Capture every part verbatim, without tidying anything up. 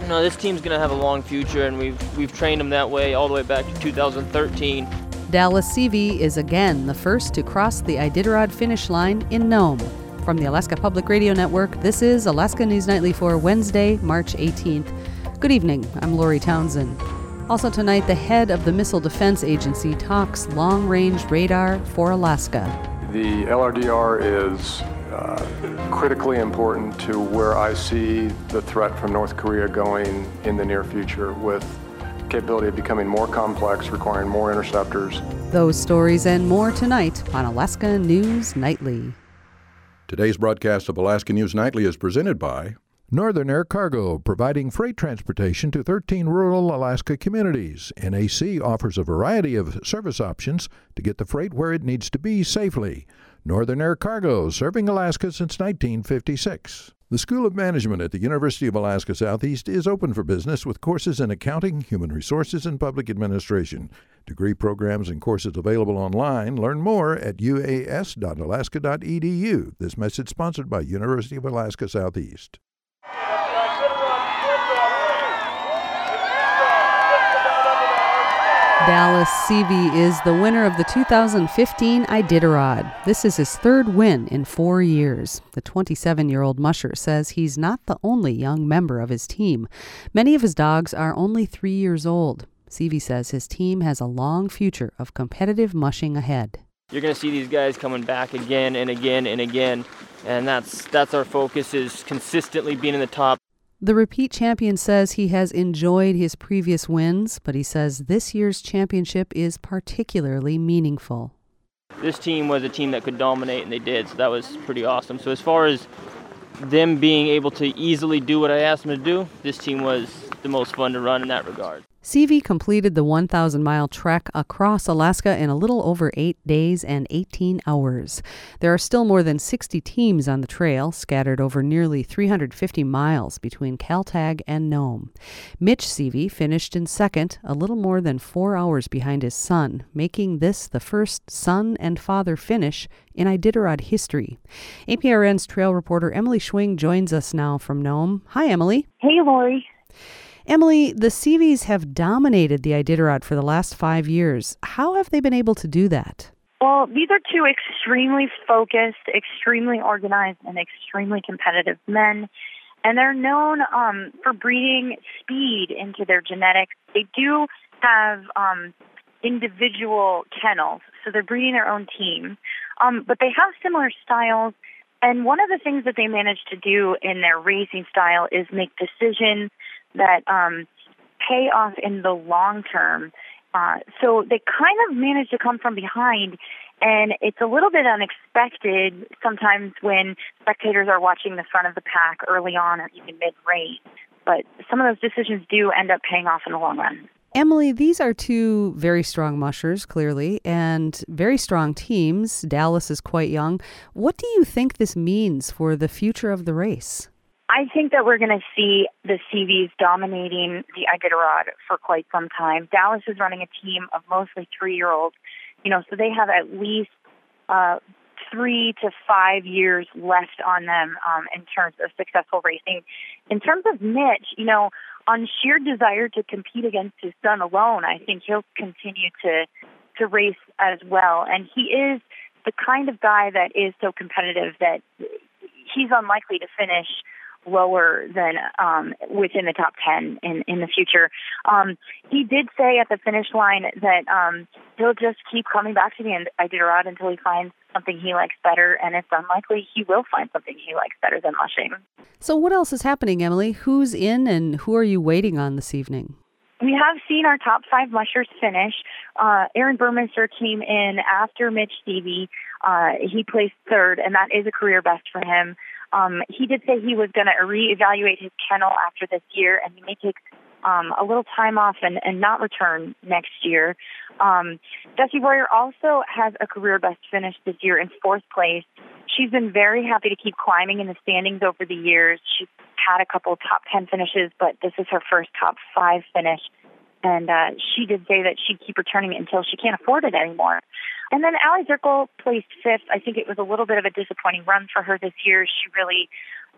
You know, this team's going to have a long future, and we've we've trained them that way all the way back to two thousand thirteen. Dallas C V is again the first to cross the Iditarod finish line in Nome. From the Alaska Public Radio Network, this is Alaska News Nightly for Wednesday, March eighteenth. Good evening, I'm Lori Townsend. Also tonight, the head of the Missile Defense Agency talks long-range radar for Alaska. The L R D R is uh, critically important to where I see the threat from North Korea going in the near future, with capability of becoming more complex, requiring more interceptors. Those stories and more tonight on Alaska News Nightly. Today's broadcast of Alaska News Nightly is presented by Northern Air Cargo, providing freight transportation to thirteen rural Alaska communities. N A C offers a variety of service options to get the freight where it needs to be safely. Northern Air Cargo, serving Alaska since nineteen fifty-six. The School of Management at the University of Alaska Southeast is open for business with courses in accounting, human resources, and public administration. Degree programs and courses available online. Learn more at u a s dot alaska dot e d u. This message sponsored by University of Alaska Southeast. Dallas C V is the winner of the two thousand fifteen Iditarod. This is his third win in four years. The twenty-seven-year-old musher says he's not the only young member of his team. Many of his dogs are only three years old. C V says his team has a long future of competitive mushing ahead. You're going to see these guys coming back again and again and again, and that's that's our focus, is consistently being in the top. The repeat champion says he has enjoyed his previous wins, but he says this year's championship is particularly meaningful. This team was a team that could dominate, and they did, so that was pretty awesome. So as far as them being able to easily do what I asked them to do, this team was the most fun to run in that regard. C V completed the one thousand mile trek across Alaska in a little over eight days and eighteen hours. There are still more than sixty teams on the trail, scattered over nearly three hundred fifty miles between Kaltag and Nome. Mitch C V finished in second, a little more than four hours behind his son, making this the first son and father finish in Iditarod history. A P R N's trail reporter Emily Schwing joins us now from Nome. Hi, Emily. Hey, Lori. Emily, the C Vs have dominated the Iditarod for the last five years. How have they been able to do that? Well, these are two extremely focused, extremely organized, and extremely competitive men, and they're known um, for breeding speed into their genetics. They do have um, individual kennels, so they're breeding their own team, um, but they have similar styles, and one of the things that they manage to do in their racing style is make decisions that um, pay off in the long term. Uh, so they kind of manage to come from behind, and it's a little bit unexpected sometimes when spectators are watching the front of the pack early on or even mid-race. But some of those decisions do end up paying off in the long run. Emily, these are two very strong mushers, clearly, and very strong teams. Dallas is quite young. What do you think this means for the future of the race? I think that we're going to see the C Vs dominating the Iditarod for quite some time. Dallas is running a team of mostly three-year-olds, you know, so they have at least uh, three to five years left on them um, in terms of successful racing. In terms of Mitch, you know, on sheer desire to compete against his son alone, I think he'll continue to to race as well. And he is the kind of guy that is so competitive that he's unlikely to finish lower than um, within the top ten in, in the future. Um, he did say at the finish line that um, he'll just keep coming back to the Iditarod until he finds something he likes better, and it's unlikely he will find something he likes better than mushing. So what else is happening, Emily? Who's in and who are you waiting on this evening? We have seen our top five mushers finish. Uh, Aaron Burmeister came in after Mitch Stevie. Uh, he placed third, and that is a career best for him. Um, he did say he was going to reevaluate his kennel after this year, and he may take um, a little time off and, and not return next year. Um, Jessie Royer also has a career best finish this year in fourth place. She's been very happy to keep climbing in the standings over the years. She's had a couple top ten finishes, but this is her first top five finish. And uh, she did say that she'd keep returning until she can't afford it anymore. And then Allie Zirkle placed fifth. I think it was a little bit of a disappointing run for her this year. She really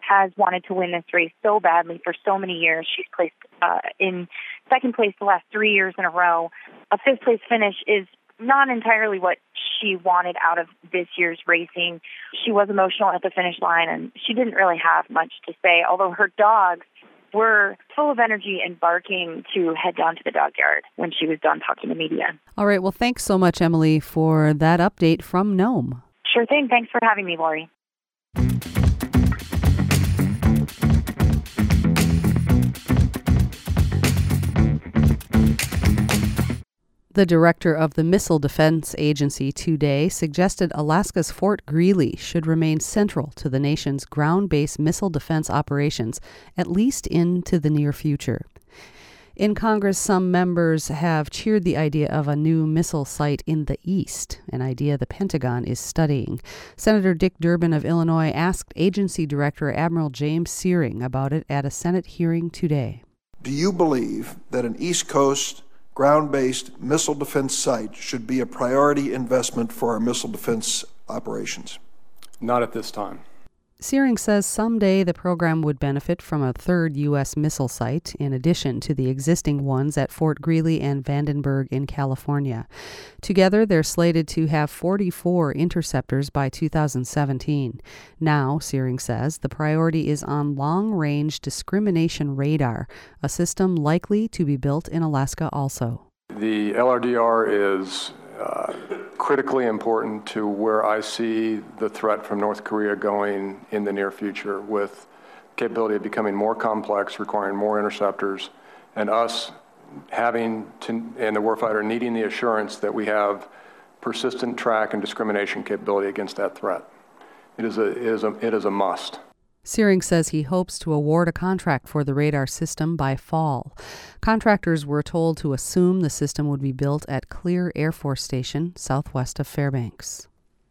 has wanted to win this race so badly for so many years. She's placed uh, in second place the last three years in a row. A fifth place finish is not entirely what she wanted out of this year's racing. She was emotional at the finish line, and she didn't really have much to say, although her dogs were full of energy and barking to head down to the dog yard when she was done talking to media. All right. Well, thanks so much, Emily, for that update from Nome. Sure thing. Thanks for having me, Lori. The director of the Missile Defense Agency today suggested Alaska's Fort Greely should remain central to the nation's ground-based missile defense operations, at least into the near future. In Congress, some members have cheered the idea of a new missile site in the east, an idea the Pentagon is studying. Senator Dick Durbin of Illinois asked Agency Director Admiral James Searing about it at a Senate hearing today. Do you believe that an East Coast ground-based missile defense site should be a priority investment for our missile defense operations? Not at this time. Searing says someday the program would benefit from a third U S missile site, in addition to the existing ones at Fort Greely and Vandenberg in California. Together, they're slated to have forty-four interceptors by two thousand seventeen. Now, Searing says, the priority is on long-range discrimination radar, a system likely to be built in Alaska also. The L R D R is uh, critically important to where I see the threat from North Korea going in the near future, with capability of becoming more complex, requiring more interceptors, and us having to, and the warfighter needing the assurance that we have persistent track and discrimination capability against that threat. It is a, it is a, it is a must. Searing says he hopes to award a contract for the radar system by fall. Contractors were told to assume the system would be built at Clear Air Force Station, southwest of Fairbanks.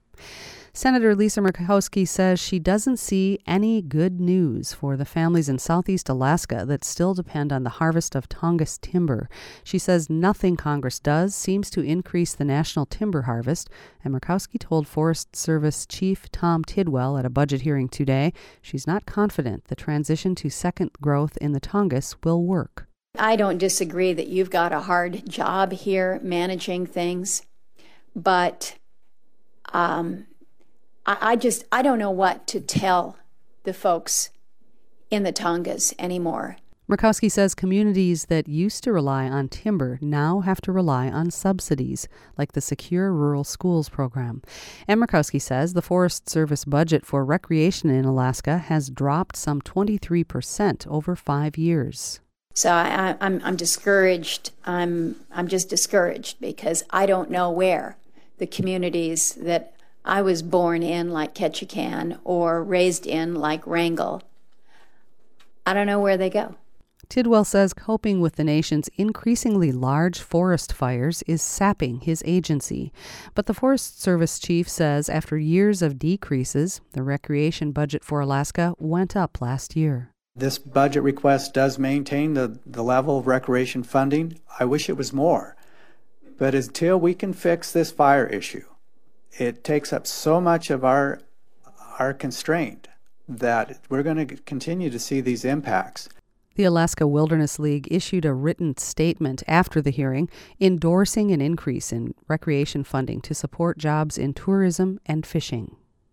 Senator Lisa Murkowski says she doesn't see any good news for the families in southeast Alaska that still depend on the harvest of Tongass timber. She says nothing Congress does seems to increase the national timber harvest, and Murkowski told Forest Service Chief Tom Tidwell at a budget hearing today she's not confident the transition to second growth in the Tongass will work. I don't disagree that you've got a hard job here managing things, but um, I just, I don't know what to tell the folks in the Tongass anymore. Murkowski says communities that used to rely on timber now have to rely on subsidies, like the Secure Rural Schools program. And Murkowski says the Forest Service budget for recreation in Alaska has dropped some twenty-three percent over five years. So I, I'm, I'm discouraged. I'm, I'm just discouraged because I don't know where the communities that I was born in, like Ketchikan, or raised in, like Wrangell, I don't know where they go. Tidwell says coping with the nation's increasingly large forest fires is sapping his agency. But the Forest Service chief says after years of decreases, the recreation budget for Alaska went up last year. This budget request does maintain the, the level of recreation funding. I wish it was more. But until we can fix this fire issue, it takes up so much of our our constraint that we're going to continue to see these impacts. The Alaska Wilderness League issued a written statement after the hearing endorsing an increase in recreation funding to support jobs in tourism and fishing.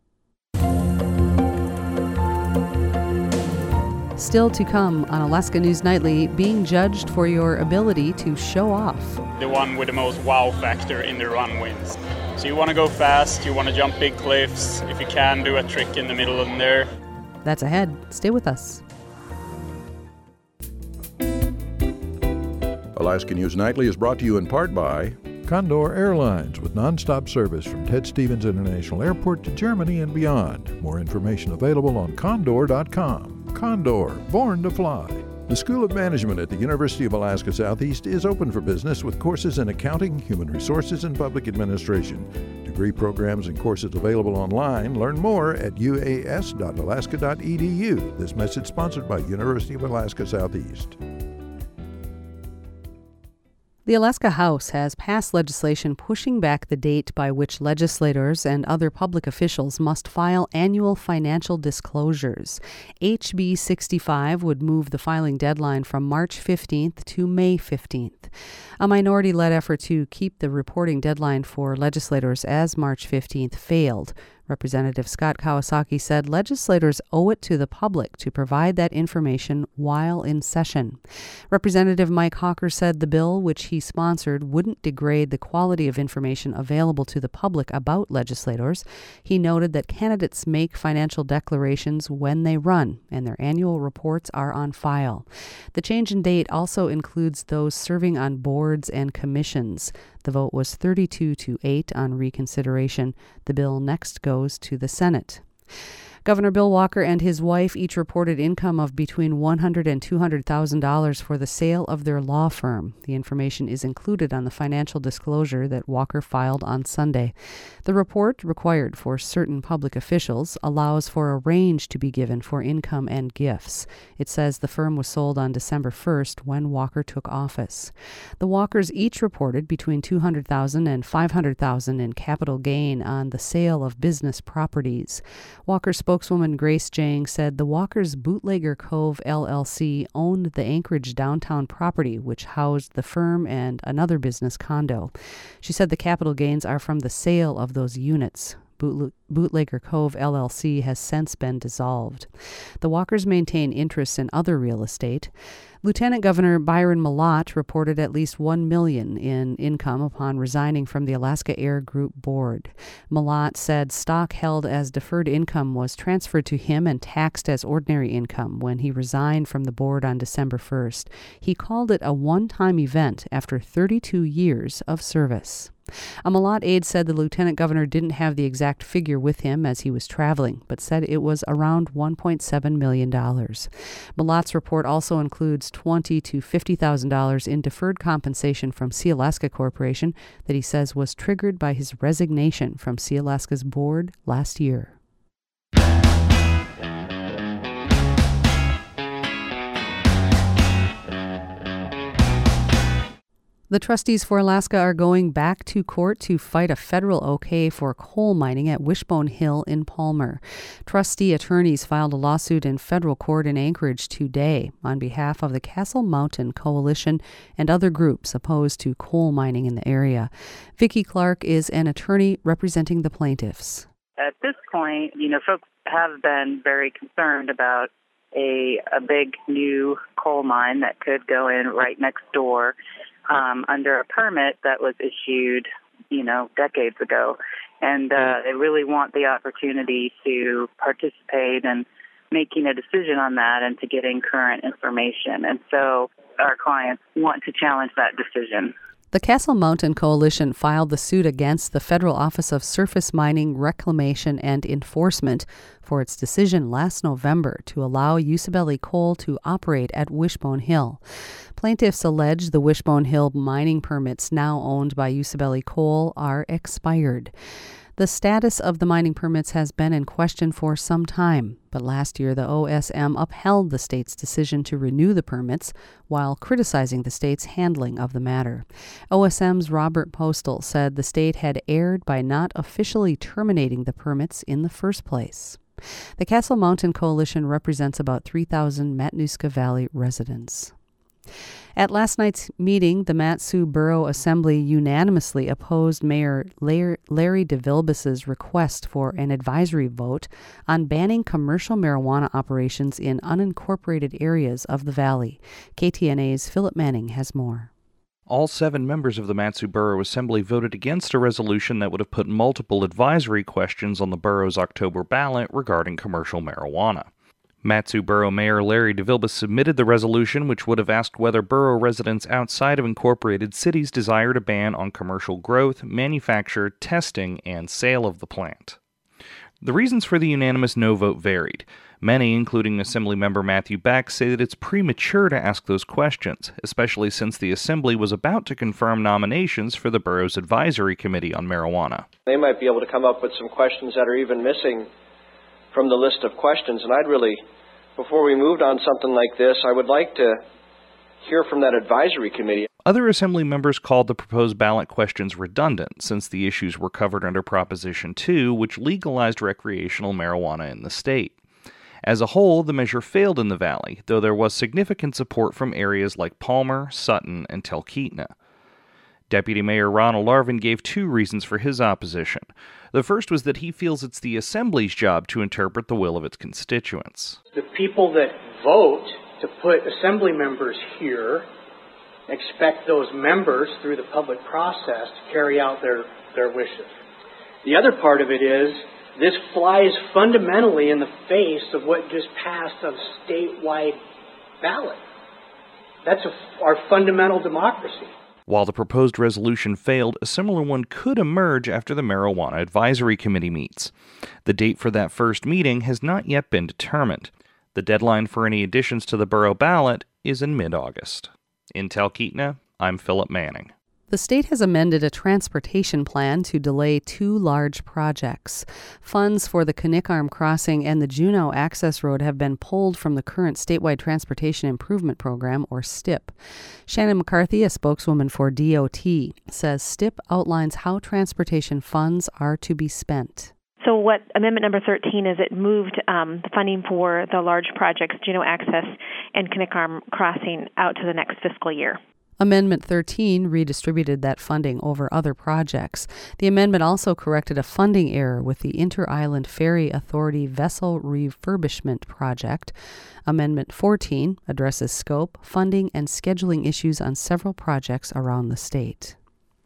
Still to come on Alaska News Nightly, being judged for your ability to show off. The one with the most wow factor in the run wins. So you want to go fast, you want to jump big cliffs, if you can, do a trick in the middle of there. That's ahead. Stay with us. Alaska News Nightly is brought to you in part by Condor Airlines, with nonstop service from Ted Stevens International Airport to Germany and beyond. More information available on condor dot com. Condor, born to fly. The School of Management at the University of Alaska Southeast is open for business with courses in accounting, human resources, and public administration. Degree programs and courses available online. Learn more at u a s dot alaska dot e d u. This message sponsored by University of Alaska Southeast. The Alaska House has passed legislation pushing back the date by which legislators and other public officials must file annual financial disclosures. H B sixty-five would move the filing deadline from March fifteenth to May fifteenth. A minority-led effort to keep the reporting deadline for legislators as March fifteenth failed. Representative Scott Kawasaki said legislators owe it to the public to provide that information while in session. Representative Mike Hawker said the bill, which he sponsored, wouldn't degrade the quality of information available to the public about legislators. He noted that candidates make financial declarations when they run, and their annual reports are on file. The change in date also includes those serving on boards and commissions. The vote was thirty-two to eight on reconsideration. The bill next goes to the Senate. Governor Bill Walker and his wife each reported income of between one hundred thousand dollars and two hundred thousand dollars for the sale of their law firm. The information is included on the financial disclosure that Walker filed on Sunday. The report, required for certain public officials, allows for a range to be given for income and gifts. It says the firm was sold on December first when Walker took office. The Walkers each reported between two hundred thousand dollars and five hundred thousand dollars in capital gain on the sale of business properties. Walker spoke Spokeswoman Grace Jang said the Walkers Bootlegger Cove L L C owned the Anchorage downtown property, which housed the firm and another business condo. She said the capital gains are from the sale of those units. Bootleg- Bootlegger Cove L L C has since been dissolved. The Walkers maintain interests in other real estate. Lieutenant Governor Byron Mallott reported at least one million dollars in income upon resigning from the Alaska Air Group Board. Mallott said stock held as deferred income was transferred to him and taxed as ordinary income when he resigned from the board on December first. He called it a one-time event after thirty-two years of service. A Mallott aide said the lieutenant governor didn't have the exact figure with him as he was traveling, but said it was around one point seven million dollars. Mallott's report also includes twenty thousand dollars to fifty thousand dollars in deferred compensation from Sealaska Corporation that he says was triggered by his resignation from Sealaska's board last year. The trustees for Alaska are going back to court to fight a federal okay for coal mining at Wishbone Hill in Palmer. Trustee attorneys filed a lawsuit in federal court in Anchorage today on behalf of the Castle Mountain Coalition and other groups opposed to coal mining in the area. Vicki Clark is an attorney representing the plaintiffs. At this point, you know, folks have been very concerned about a, a big new coal mine that could go in right next door. Um, under a permit that was issued, you know, decades ago. And uh, they really want the opportunity to participate in making a decision on that and to getting current information. And so our clients want to challenge that decision. The Castle Mountain Coalition filed the suit against the Federal Office of Surface Mining, Reclamation, and Enforcement for its decision last November to allow Usabelli Coal to operate at Wishbone Hill. Plaintiffs allege the Wishbone Hill mining permits now owned by Usabelli Coal are expired. The status of the mining permits has been in question for some time, but last year the O S M upheld the state's decision to renew the permits while criticizing the state's handling of the matter. O S M's Robert Postal said the state had erred by not officially terminating the permits in the first place. The Castle Mountain Coalition represents about three thousand Matanuska Valley residents. At last night's meeting, the Mat-Su Borough Assembly unanimously opposed Mayor Larry DeVilbiss' request for an advisory vote on banning commercial marijuana operations in unincorporated areas of the valley. K T N A's Philip Manning has more. All seven members of the Mat-Su Borough Assembly voted against a resolution that would have put multiple advisory questions on the borough's October ballot regarding commercial marijuana. Mat-Su Borough Mayor Larry DeVilbiss submitted the resolution, which would have asked whether borough residents outside of incorporated cities desire to ban on commercial growth, manufacture, testing, and sale of the plant. The reasons for the unanimous no vote varied. Many, including Assemblymember Matthew Beck, say that it's premature to ask those questions, especially since the Assembly was about to confirm nominations for the borough's Advisory Committee on Marijuana. They might be able to come up with some questions that are even missing from the list of questions, and I'd really, before we moved on something like this, I would like to hear from that advisory committee. Other Assembly members called the proposed ballot questions redundant, since the issues were covered under Proposition two, which legalized recreational marijuana in the state. As a whole, the measure failed in the Valley, though there was significant support from areas like Palmer, Sutton, and Talkeetna. Deputy Mayor Ronald Larvin gave two reasons for his opposition. The first was that he feels it's the Assembly's job to interpret the will of its constituents. The people that vote to put Assembly members here expect those members, through the public process, to carry out their, their wishes. The other part of it is, this flies fundamentally in the face of what just passed a statewide ballot. That's a, our fundamental democracy. While the proposed resolution failed, a similar one could emerge after the Marijuana Advisory Committee meets. The date for that first meeting has not yet been determined. The deadline for any additions to the borough ballot is in mid-August. In Talkeetna, I'm Philip Manning. The state has amended a transportation plan to delay two large projects. Funds for the Knickarm Crossing and the Juneau Access Road have been pulled from the current statewide Transportation Improvement Program, or STIP. Shannon McCarthy, a spokeswoman for D O T, says STIP outlines how transportation funds are to be spent. So what Amendment number thirteen is, it moved um, the funding for the large projects, Juneau Access and Knickarm Crossing, out to the next fiscal year. Amendment thirteen redistributed that funding over other projects. The amendment also corrected a funding error with the Inter-Island Ferry Authority Vessel Refurbishment Project. Amendment fourteen addresses scope, funding, and scheduling issues on several projects around the state.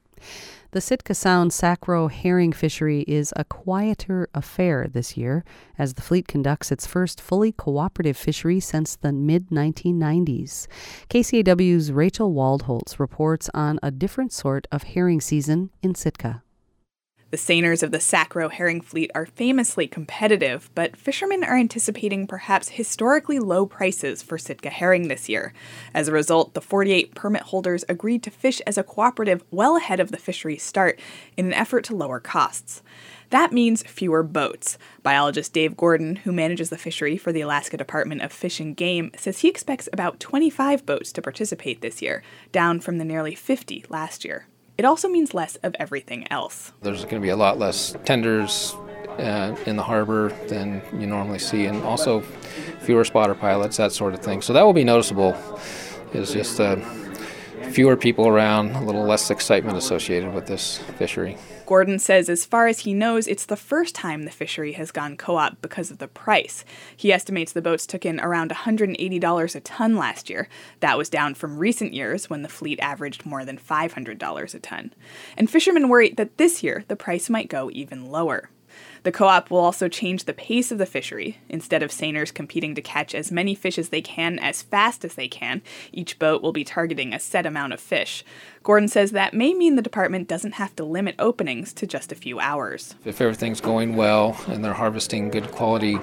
The Sitka Sound Sacro herring fishery is a quieter affair this year as the fleet conducts its first fully cooperative fishery since the mid nineteen nineties. K C A W's Rachel Waldholtz reports on a different sort of herring season in Sitka. The seiners of the Sacro herring fleet are famously competitive, but fishermen are anticipating perhaps historically low prices for Sitka herring this year. As a result, the forty-eight permit holders agreed to fish as a cooperative well ahead of the fishery's start in an effort to lower costs. That means fewer boats. Biologist Dave Gordon, who manages the fishery for the Alaska Department of Fish and Game, says he expects about twenty-five boats to participate this year, down from the nearly fifty last year. It also means less of everything else. There's going to be a lot less tenders uh, in the harbor than you normally see, and also fewer spotter pilots, that sort of thing. So that will be noticeable. It's just uh, fewer people around, a little less excitement associated with this fishery. Gordon says as far as he knows, it's the first time the fishery has gone co-op because of the price. He estimates the boats took in around one hundred eighty dollars a ton last year. That was down from recent years when the fleet averaged more than five hundred dollars a ton. And fishermen worry that this year the price might go even lower. The co-op will also change the pace of the fishery. Instead of seiners competing to catch as many fish as they can as fast as they can, each boat will be targeting a set amount of fish. Gordon says that may mean the department doesn't have to limit openings to just a few hours. If everything's going well and they're harvesting good quality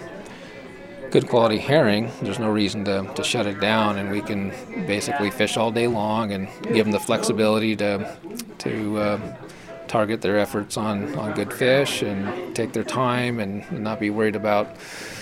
good quality herring, there's no reason to, to shut it down, and we can basically fish all day long and give them the flexibility to to uh, target their efforts on, on good fish and take their time and not be worried about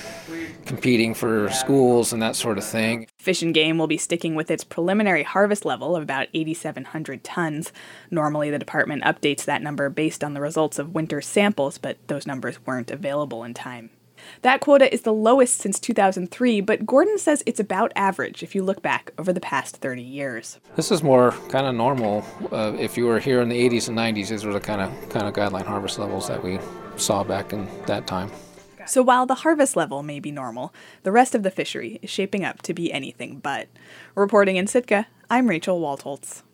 competing for schools and that sort of thing. Fish and Game will be sticking with its preliminary harvest level of about eighty-seven hundred tons. Normally, the department updates that number based on the results of winter samples, but those numbers weren't available in time. That quota is the lowest since two thousand three, but Gordon says it's about average if you look back over the past thirty years. This is more kind of normal. Uh, if you were here in the eighties and nineties, these were the kind of kind of guideline harvest levels that we saw back in that time. So while the harvest level may be normal, the rest of the fishery is shaping up to be anything but. Reporting in Sitka, I'm Rachel Waldholtz.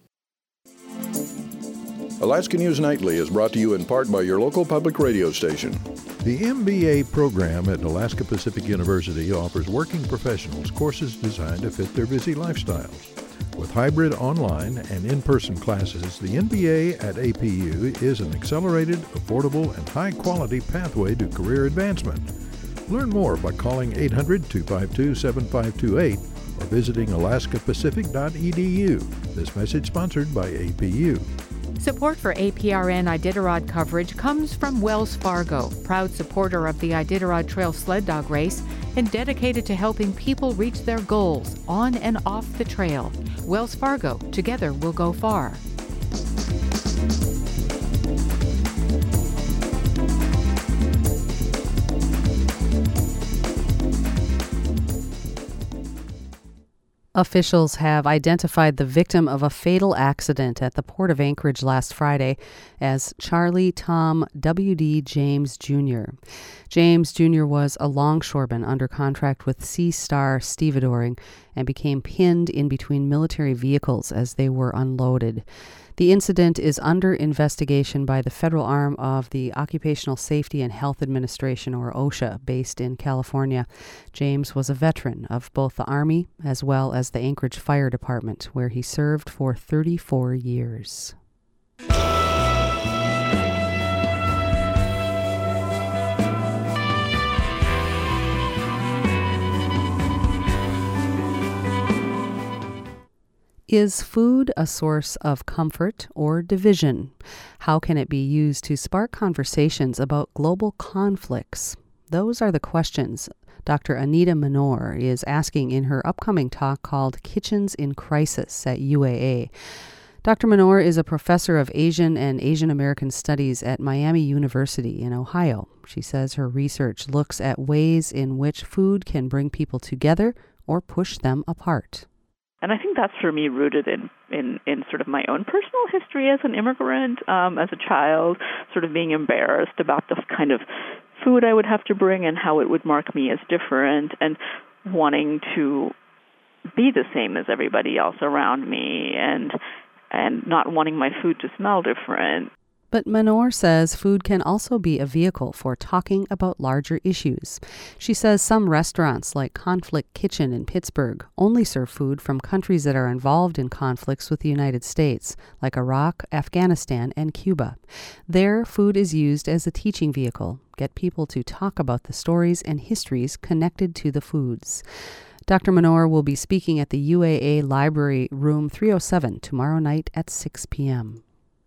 Alaska News Nightly is brought to you in part by your local public radio station. The M B A program at Alaska Pacific University offers working professionals courses designed to fit their busy lifestyles. With hybrid online and in-person classes, the M B A at A P U is an accelerated, affordable, and high-quality pathway to career advancement. Learn more by calling eight hundred, two five two, seven five two eight or visiting alaska pacific dot e d u. This message sponsored by A P U. Support for A P R N Iditarod coverage comes from Wells Fargo, proud supporter of the Iditarod Trail Sled Dog Race and dedicated to helping people reach their goals on and off the trail. Wells Fargo, together we'll go far. Officials have identified the victim of a fatal accident at the Port of Anchorage last Friday as Charlie Tom W D James Junior James Junior was a longshoreman under contract with Sea Star Stevedoring and became pinned in between military vehicles as they were unloaded. The incident is under investigation by the federal arm of the Occupational Safety and Health Administration, or OSHA, based in California. James was a veteran of both the Army as well as the Anchorage Fire Department, where he served for thirty-four years. Is food a source of comfort or division? How can it be used to spark conversations about global conflicts? Those are the questions Doctor Anita Menor is asking in her upcoming talk called Kitchens in Crisis at U A A. Doctor Menor is a professor of Asian and Asian American Studies at Miami University in Ohio. She says her research looks at ways in which food can bring people together or push them apart. And I think that's for me rooted in, in, in sort of my own personal history as an immigrant, um, as a child, sort of being embarrassed about the kind of food I would have to bring and how it would mark me as different, and wanting to be the same as everybody else around me, and and not wanting my food to smell different. But Menor says food can also be a vehicle for talking about larger issues. She says some restaurants like Conflict Kitchen in Pittsburgh only serve food from countries that are involved in conflicts with the United States, like Iraq, Afghanistan, and Cuba. There, food is used as a teaching vehicle, get people to talk about the stories and histories connected to the foods. Doctor Menor will be speaking at the U A A Library, room three oh seven, tomorrow night at six p.m.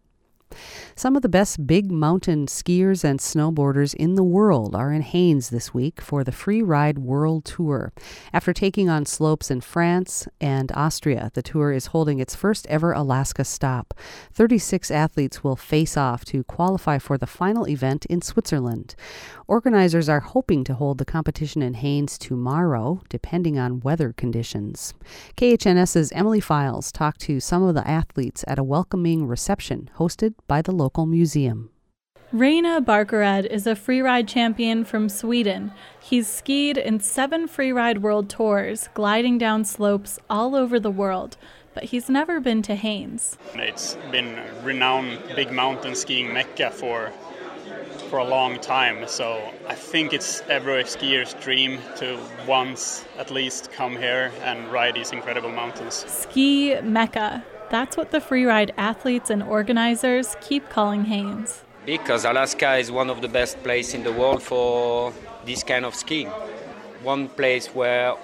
Some of the best big mountain skiers and snowboarders in the world are in Haines this week for the Free Ride World Tour. After taking on slopes in France and Austria, the tour is holding its first ever Alaska stop. thirty-six athletes will face off to qualify for the final event in Switzerland. Organizers are hoping to hold the competition in Haines tomorrow, depending on weather conditions. K H N S's Emily Files talked to some of the athletes at a welcoming reception hosted by the local museum. Reine Barkerud is a freeride champion from Sweden. He's skied in seven freeride world tours, gliding down slopes all over the world, but he's never been to Haines. It's been a renowned big mountain skiing mecca for for a long time, so I think it's every skier's dream to once at least come here and ride these incredible mountains. Ski Mecca. That's what the freeride athletes and organizers keep calling Haines. Because Alaska is one of the best places in the world for this kind of skiing. One place where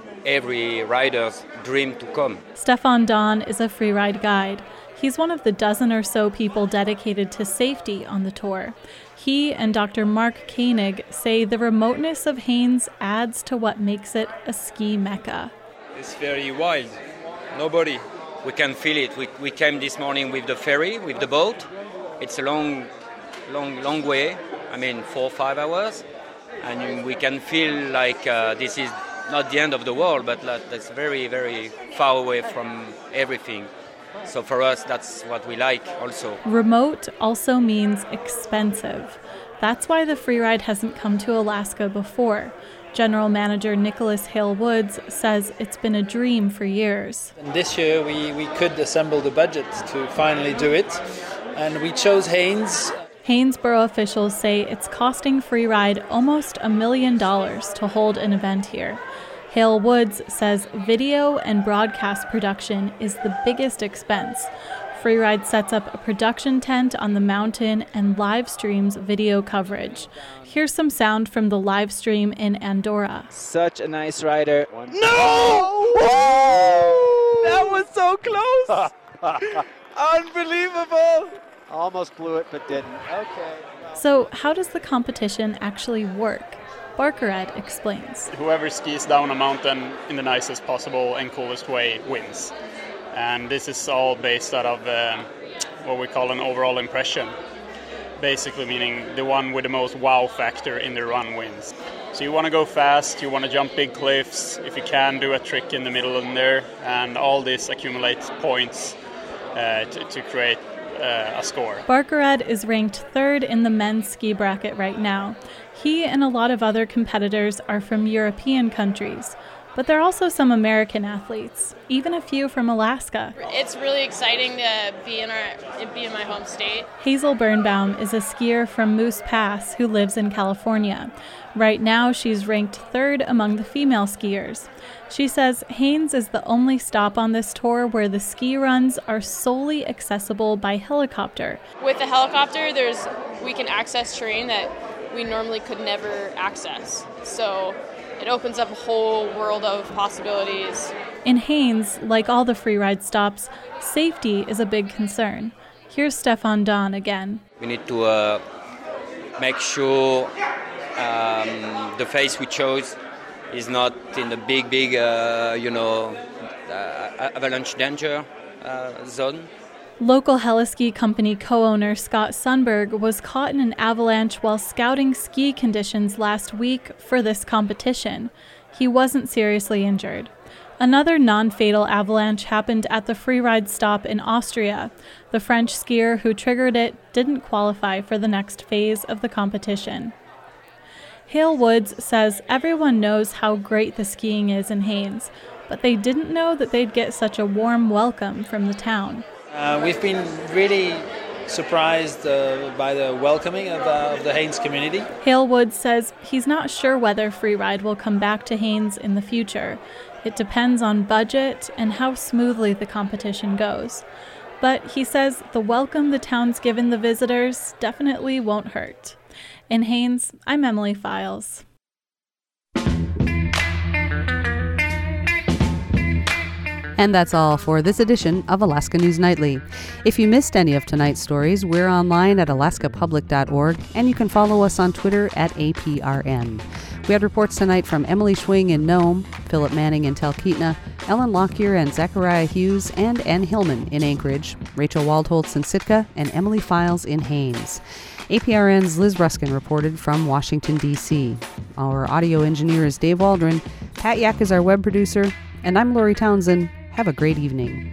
every rider's dream to come. Stefan Don is a freeride guide. He's one of the dozen or so people dedicated to safety on the tour. He and Doctor Mark Koenig say the remoteness of Haines adds to what makes it a ski mecca. It's very wild. Nobody. We can feel it. We, we came this morning with the ferry, with the boat. It's a long, long, long way. I mean, four or five hours. And we can feel like uh, this is not the end of the world, but like, that's very, very far away from everything. So for us, that's what we like also. Remote also means expensive. That's why the freeride hasn't come to Alaska before. General Manager Nicholas Hale Woods says it's been a dream for years. And this year we, we could assemble the budget to finally do it, and we chose Haines. Haines Borough officials say it's costing freeride almost a million dollars to hold an event here. Hale Woods says video and broadcast production is the biggest expense. Freeride sets up a production tent on the mountain and live streams video coverage. Here's some sound from the live stream in Andorra. Such a nice rider. No! That was so close! Unbelievable! Almost blew it, but didn't. Okay. So how does the competition actually work? Barkered explains. Whoever skis down a mountain in the nicest possible and coolest way wins. And this is all based out of uh, what we call an overall impression. Basically meaning the one with the most wow factor in the run wins. So you want to go fast, you want to jump big cliffs, if you can do a trick in the middle in there, and all this accumulates points uh, to, to create uh, a score. Barkered is ranked third in the men's ski bracket right now. He and a lot of other competitors are from European countries, but there are also some American athletes, even a few from Alaska. It's really exciting to be in our be in my home state. Hazel Birnbaum is a skier from Moose Pass who lives in California. Right now, she's ranked third among the female skiers. She says Haines is the only stop on this tour where the ski runs are solely accessible by helicopter. With the helicopter, there's we can access terrain that we normally could never access. So it opens up a whole world of possibilities. In Haines, like all the freeride stops, safety is a big concern. Here's Stefan Don again. We need to uh, make sure um, the face we chose is not in the big, big, uh, you know, uh, avalanche danger uh, zone. Local heliski company co-owner Scott Sundberg was caught in an avalanche while scouting ski conditions last week for this competition. He wasn't seriously injured. Another non-fatal avalanche happened at the freeride stop in Austria. The French skier who triggered it didn't qualify for the next phase of the competition. Hale Woods says everyone knows how great the skiing is in Haines, but they didn't know that they'd get such a warm welcome from the town. Uh, we've been really surprised uh, by the welcoming of, uh, of the Haines community. Hale Woods says he's not sure whether freeride will come back to Haines in the future. It depends on budget and how smoothly the competition goes. But he says the welcome the town's given the visitors definitely won't hurt. In Haines, I'm Emily Files. And that's all for this edition of Alaska News Nightly. If you missed any of tonight's stories, we're online at alaska public dot org, and you can follow us on Twitter at A P R N. We had reports tonight from Emily Schwing in Nome, Philip Manning in Talkeetna, Ellen Lockyer and Zachariah Hughes, and Ann Hillman in Anchorage, Rachel Waldholtz in Sitka, and Emily Files in Haines. A P R N's Liz Ruskin reported from Washington, D C Our audio engineer is Dave Waldron, Pat Yak is our web producer, and I'm Lori Townsend. Have a great evening.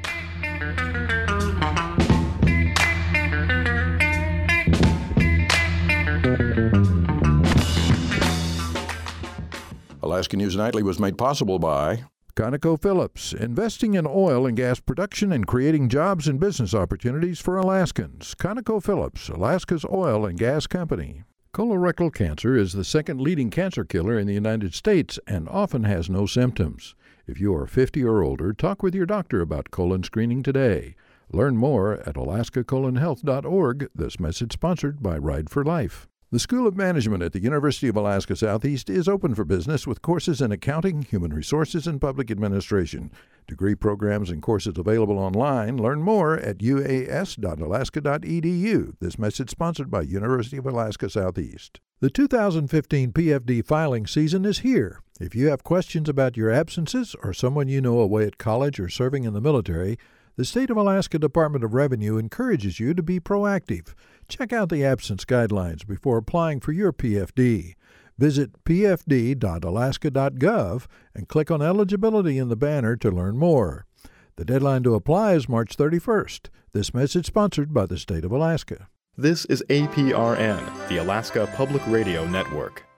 Alaska News Nightly was made possible by ConocoPhillips, investing in oil and gas production and creating jobs and business opportunities for Alaskans. ConocoPhillips, Alaska's oil and gas company. Colorectal cancer is the second leading cancer killer in the United States and often has no symptoms. If you are fifty or older, talk with your doctor about colon screening today. Learn more at alaska colon health dot org. This message sponsored by Ride for Life. The School of Management at the University of Alaska Southeast is open for business with courses in accounting, human resources, and public administration. Degree programs and courses available online. Learn more at u a s dot alaska dot e d u. This message sponsored by University of Alaska Southeast. The two thousand fifteen P F D filing season is here. If you have questions about your absences or someone you know away at college or serving in the military, the State of Alaska Department of Revenue encourages you to be proactive. Check out the absence guidelines before applying for your P F D. Visit p f d dot alaska dot gov and click on eligibility in the banner to learn more. The deadline to apply is March thirty-first. This message sponsored by the State of Alaska. This is A P R N, the Alaska Public Radio Network.